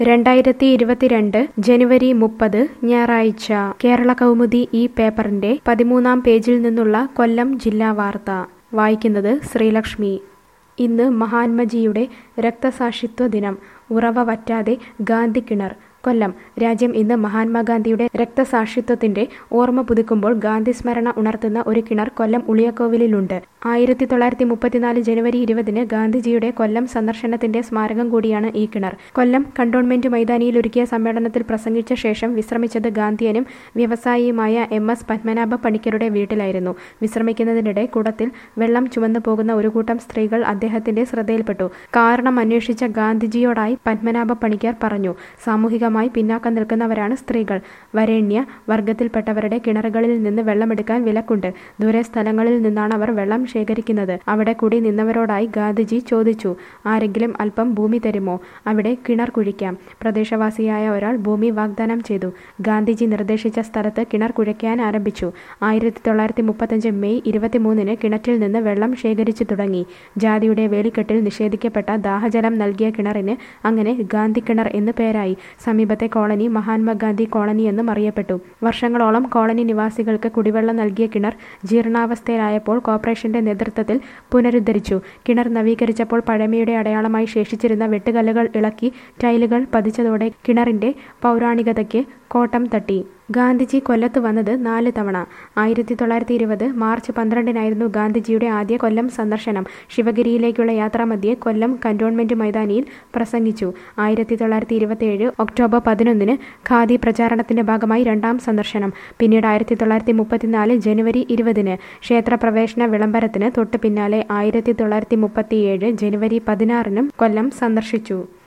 2022 ജനുവരി 30 ഞായറാഴ്ച കേരള കൗമുദി ഈ പേപ്പറിന്റെ 13-ാം പേജിൽ നിന്നുള്ള കൊല്ലം ജില്ലാ വാർത്ത വായിക്കുന്നത് ശ്രീലക്ഷ്മി. ഇന്ന് മഹാത്മജിയുടെ രക്തസാക്ഷിത്വ ദിനം. ഉറവ വറ്റാതെ ഗാന്ധി കിണർ. കൊല്ലം. രാജ്യം ഇന്ന് മഹാത്മാഗാന്ധിയുടെ രക്തസാക്ഷിത്വത്തിന്റെ ഓർമ്മ പുതുക്കുമ്പോൾ ഗാന്ധി സ്മരണ ഉണർത്തുന്ന ഒരു കിണർ കൊല്ലം ഉളിയക്കോവിലുണ്ട്. 1934 ജനുവരി 20 ഗാന്ധിജിയുടെ കൊല്ലം സന്ദർശനത്തിന്റെ സ്മാരകം കൂടിയാണ് ഈ കിണർ. കൊല്ലം കണ്ടോൺമെന്റ് മൈതാനിയിൽ ഒരുക്കിയ സമ്മേളനത്തിൽ പ്രസംഗിച്ച ശേഷം വിശ്രമിച്ചത് ഗാന്ധിയനും വ്യവസായിയുമായ MS പത്മനാഭ പണിക്കരുടെ വീട്ടിലായിരുന്നു. വിശ്രമിക്കുന്നതിനിടെ കുടത്തിൽ വെള്ളം ചുമന്നു പോകുന്ന ഒരു കൂട്ടം സ്ത്രീകൾ അദ്ദേഹത്തിന്റെ ശ്രദ്ധയിൽപ്പെട്ടു. കാരണം അന്വേഷിച്ച ഗാന്ധിജിയോടായി പത്മനാഭ പണിക്കർ പറഞ്ഞു. സാമൂഹികമായി പിന്നാക്കം നിൽക്കുന്നവരാണ് സ്ത്രീകൾ. വരേണ്യ വർഗത്തിൽപ്പെട്ടവരുടെ കിണറുകളിൽ നിന്ന് വെള്ളമെടുക്കാൻ വിലക്കുണ്ട്. ദൂരെ സ്ഥലങ്ങളിൽ നിന്നാണ് അവർ വെള്ളം ശേഖരിക്കുന്നത്. അവിടെ കൂടി നിന്നവരോടായി ഗാന്ധിജി ചോദിച്ചു, ആരെങ്കിലും അല്പം ഭൂമി തരുമോ? അവിടെ കിണർ കുഴിക്കാം. പ്രദേശവാസിയായ ഒരാൾ ഭൂമി വാഗ്ദാനം ചെയ്തു. ഗാന്ധിജി നിർദ്ദേശിച്ച സ്ഥലത്ത് കിണർ കുഴിക്കാൻ ആരംഭിച്ചു. 1935 മെയ് 23 കിണറ്റിൽ നിന്ന് വെള്ളം ശേഖരിച്ചു തുടങ്ങി. ജാതിയുടെ വേലിക്കെട്ടിൽ നിഷേധിക്കപ്പെട്ട ദാഹജലം നൽകിയ കിണറിന് അങ്ങനെ ഗാന്ധി കിണർ എന്ന് പേരായി. സമീപത്തെ കോളനി മഹാത്മാഗാന്ധി കോളനി എന്നും അറിയപ്പെട്ടു. വർഷങ്ങളോളം കോളനി നിവാസികൾക്ക് കുടിവെള്ളം നൽകിയ കിണർ ജീർണാവസ്ഥയിലായപ്പോൾ കോർപ്പറേഷന്റെ നേതൃത്വത്തിൽ പുനരുദ്ധരിച്ചു. കിണർ നവീകരിച്ചപ്പോൾ പഴമയുടെ അടയാളമായി ശേഷിച്ചിരുന്ന വെട്ടുകല്ലുകൾ ഇളക്കി ടൈലുകൾ പതിച്ചതോടെ കിണറിന്റെ പൗരാണികതയ്ക്ക് കോട്ടം തട്ടി. ഗാന്ധിജി കൊല്ലത്ത് വന്നത് 4 തവണ. 1920 മാർച്ച് 12 ഗാന്ധിജിയുടെ ആദ്യ കൊല്ലം സന്ദർശനം. ശിവഗിരിയിലേക്കുള്ള യാത്രാമധ്യേ കൊല്ലം കന്റോൺമെന്റ് മൈതാനിയിൽ പ്രസംഗിച്ചു. 1927 ഒക്ടോബർ 11 ഖാദി പ്രചാരണത്തിന്റെ ഭാഗമായി 2ാം സന്ദർശനം. പിന്നീട് 1934 ജനുവരി 20 ക്ഷേത്രപ്രവേശന വിളംബരത്തിന് തൊട്ടു പിന്നാലെ 1937 ജനുവരി 16 കൊല്ലം സന്ദർശിച്ചു.